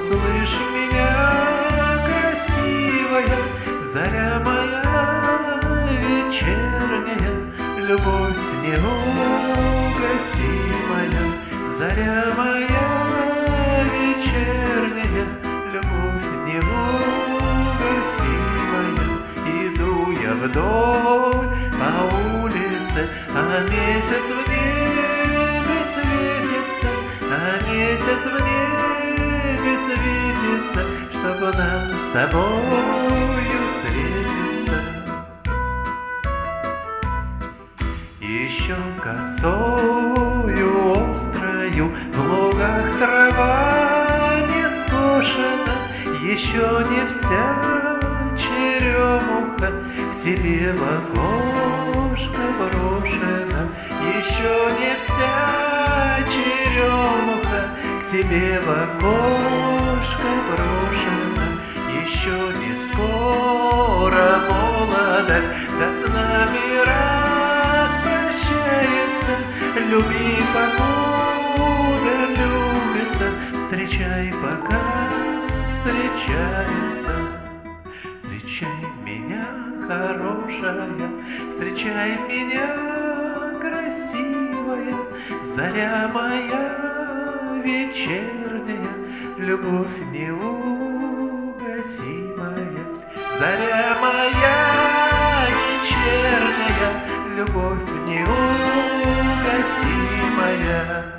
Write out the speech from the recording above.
услышь меня, красивая, заря моя вечерняя, любовь неугасимая, заря моя вечерняя, любовь неугасимая. Иду я вдоль по улице, а месяц в небе светится, а месяц в небе светится, чтобы нам с тобою встретиться. Еще косою острою в лугах трава не скошена, еще не вся черемуха к тебе в окошко брошена, еще не вся черемуха к тебе в окошко брошена, еще не скоро молодость да с нами распрощается. Люби, покуда любится, встречай, пока встречается. Встречай меня, хорошая, встречай меня, красивая, заря моя вечерняя, любовь неугасимая, заря моя вечерняя, любовь неугасимая.